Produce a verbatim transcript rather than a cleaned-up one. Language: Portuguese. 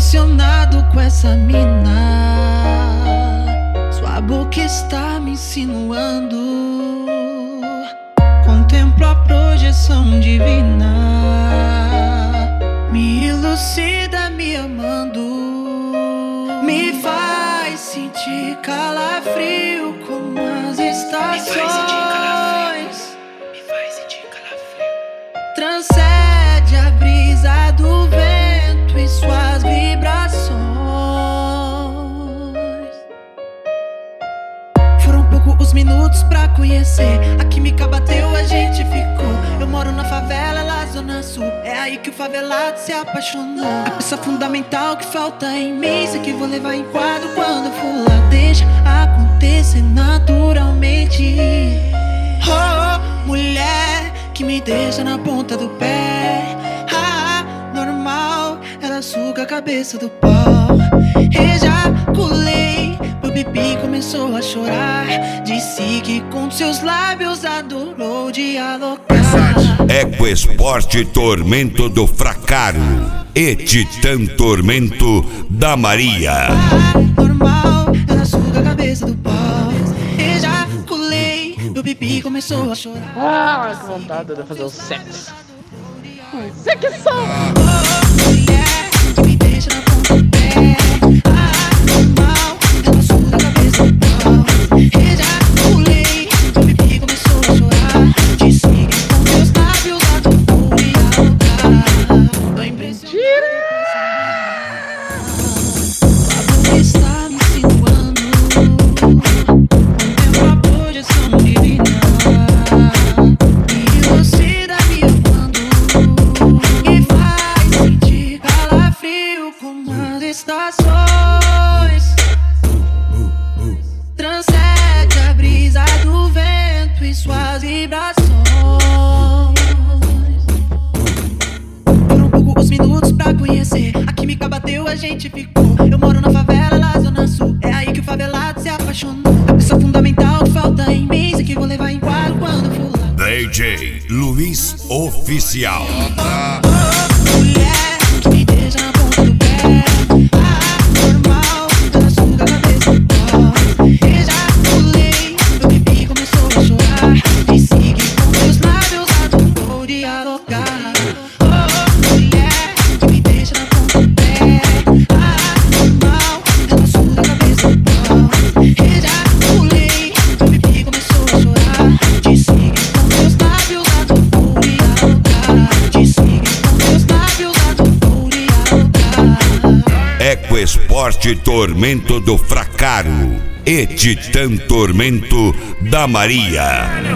apaixonado com essa mina. Sua boca está me insinuando. Contemplo a projeção divina. Me elucida me amando. Me faz sentir calafrio como as estações. Me faz sentir calafrio. Me faz sentir calafrio. Transcende a brisa do vento e suas vibrações. Foram poucos os minutos pra conhecer. A química bateu, a gente ficou. Eu moro na favela, lá zona sul. É aí que o favelado se apaixonou. A peça fundamental que falta em mim. Sei que vou levar em quadro quando for lá. Deixa acontecer naturalmente. Oh, mulher que me deixa na ponta do pé. Ah, normal, ela suga a cabeça do pau. Ejaculei, meu pipi começou a chorar. Disse que com seus lábios adorou dialogar. Ecoesporte Tormento do Fracaro e Titã Tormento da Maria. Ah, normal, ela suga a cabeça do pau. Ejaculei, meu pipi começou a chorar. Ah, que vontade de fazer o sexo. Sexo! Mulher que me deixa na ponta do pé. Ah, normal, ela suga a cabeça do pau. Ejaculei, meu pipi começou a chorar. Disse que com seus lábios adorou dialogar. Tô impressionado. Sua boca está me insinuando. Contemplo a projeção divina. Me elucida me amando. Me faz sentir calafrio como as estações. Transcende a brisa do vento e suas vibrações. Foram poucos os minutos pra conhecer. A química bateu, a gente ficou. Eu moro na favela, lá zona sul. É aí que o favelado se apaixonou. A peça fundamental que falta em mim. Sei que vou levar em quadro quando for lá. D J Luiz Oficial. Mulher que me deixa na ponta do pé. Ah, normal, ela suga a cabeça do pau. Ejaculei, meu pipi começou a chorar. Disse que com seus lábios adorou dialogar. Oh, mulher que me deixa na ponta do pé. Ah, normal, ela suga a cabeça do pau. Ejaculei, meu pipi começou a chorar. Disse que com seus lábios adorou dialogar. Disse que com seus lábios adorou dialogar. Ecoesporte Tormento do Fracaro e Titã Tormento da Maria.